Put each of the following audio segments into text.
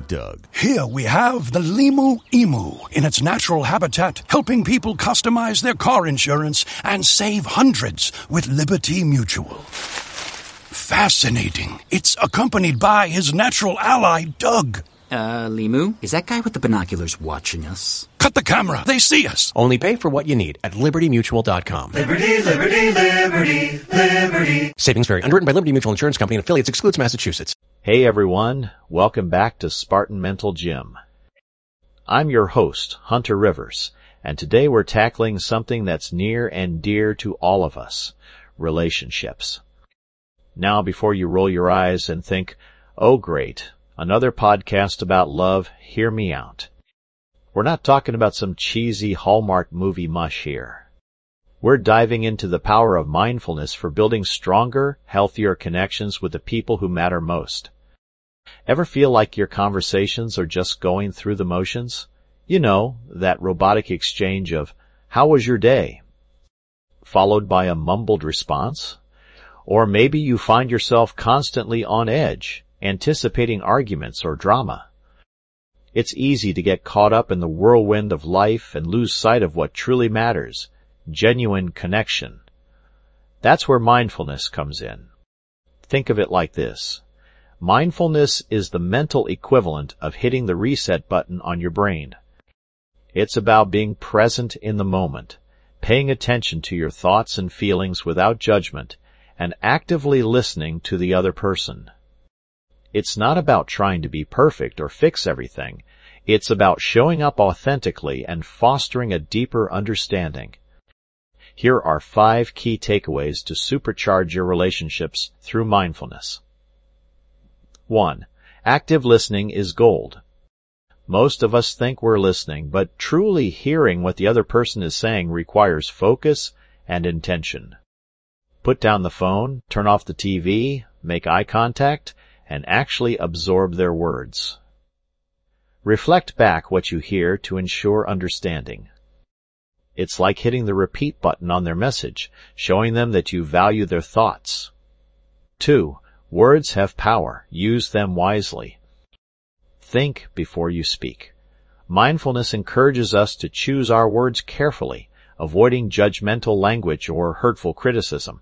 Doug. Here we have the Limu Emu in its natural habitat, helping people customize their car insurance and save hundreds with Liberty Mutual. Fascinating. It's accompanied by his natural ally, Doug. Limu, is that guy with the binoculars watching us? Cut the camera. They see us. Only pay for what you need at LibertyMutual.com. Liberty, liberty, liberty, liberty. Savings vary. Underwritten by Liberty Mutual Insurance Company and affiliates. Excludes Massachusetts. Hey everyone, welcome back to Spartan Mental Gym. I'm your host, Hunter Rivers, and today we're tackling something that's near and dear to all of us, relationships. Now, before you roll your eyes and think, oh great, another podcast about love, hear me out. We're not talking about some cheesy Hallmark movie mush here. We're diving into the power of mindfulness for building stronger, healthier connections with the people who matter most. Ever feel like your conversations are just going through the motions? You know, that robotic exchange of, how was your day? Followed by a mumbled response? Or maybe you find yourself constantly on edge, anticipating arguments or drama. It's easy to get caught up in the whirlwind of life and lose sight of what truly matters, genuine connection. That's where mindfulness comes in. Think of it like this. Mindfulness is the mental equivalent of hitting the reset button on your brain. It's about being present in the moment, paying attention to your thoughts and feelings without judgment, and actively listening to the other person. It's not about trying to be perfect or fix everything. It's about showing up authentically and fostering a deeper understanding. Here are 5 key takeaways to supercharge your relationships through mindfulness. 1. Active listening is gold. Most of us think we're listening, but truly hearing what the other person is saying requires focus and intention. Put down the phone, turn off the TV, make eye contact, and actually absorb their words. Reflect back what you hear to ensure understanding. It's like hitting the repeat button on their message, showing them that you value their thoughts. 2. Words have power. Use them wisely. Think before you speak. Mindfulness encourages us to choose our words carefully, avoiding judgmental language or hurtful criticism.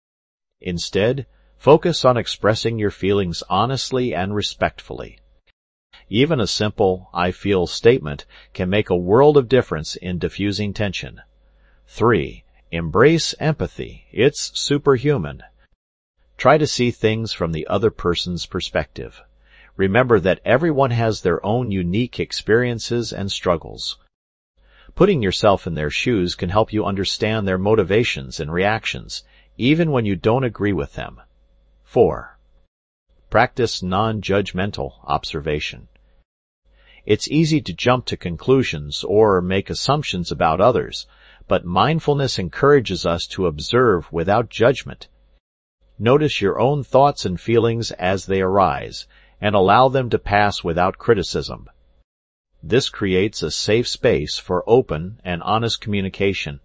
Instead, focus on expressing your feelings honestly and respectfully. Even a simple, I feel statement can make a world of difference in diffusing tension. 3. Embrace empathy. It's superhuman. Try to see things from the other person's perspective. Remember that everyone has their own unique experiences and struggles. Putting yourself in their shoes can help you understand their motivations and reactions, even when you don't agree with them. 4. Practice non-judgmental observation. It's easy to jump to conclusions or make assumptions about others, but mindfulness encourages us to observe without judgment. Notice your own thoughts and feelings as they arise, and allow them to pass without criticism. This creates a safe space for open and honest communication.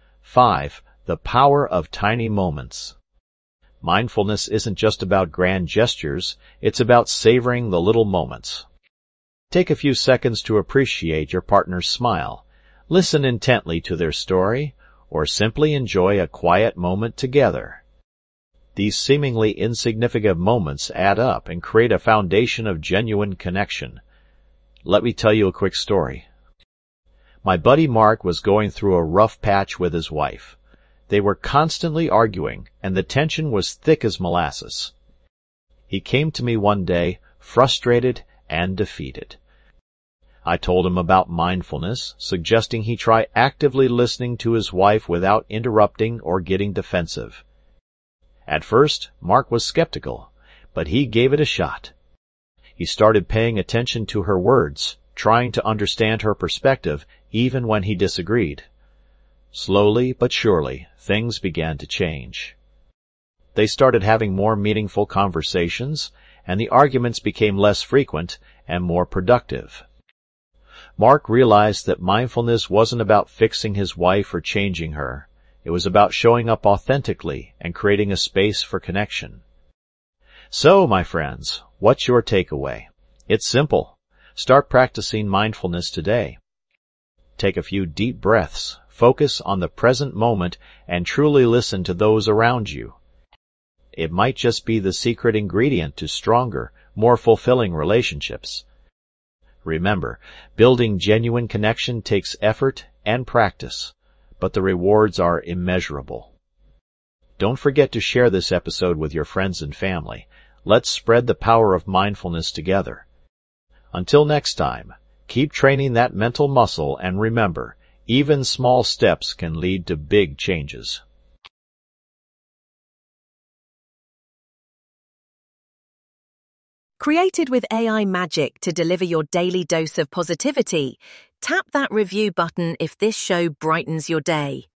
5. The power of tiny moments. Mindfulness isn't just about grand gestures, it's about savoring the little moments. Take a few seconds to appreciate your partner's smile, listen intently to their story, or simply enjoy a quiet moment together. These seemingly insignificant moments add up and create a foundation of genuine connection. Let me tell you a quick story. My buddy Mark was going through a rough patch with his wife. They were constantly arguing, and the tension was thick as molasses. He came to me one day, frustrated and defeated. I told him about mindfulness, suggesting he try actively listening to his wife without interrupting or getting defensive. At first, Mark was skeptical, but he gave it a shot. He started paying attention to her words, trying to understand her perspective even when he disagreed. Slowly but surely, things began to change. They started having more meaningful conversations, and the arguments became less frequent and more productive. Mark realized that mindfulness wasn't about fixing his wife or changing her. It was about showing up authentically and creating a space for connection. So, my friends, what's your takeaway? It's simple. Start practicing mindfulness today. Take a few deep breaths, focus on the present moment, and truly listen to those around you. It might just be the secret ingredient to stronger, more fulfilling relationships. Remember, building genuine connection takes effort and practice, but the rewards are immeasurable. Don't forget to share this episode with your friends and family. Let's spread the power of mindfulness together. Until next time, keep training that mental muscle, and remember, even small steps can lead to big changes. Created with AI magic to deliver your daily dose of positivity, tap that review button if this show brightens your day.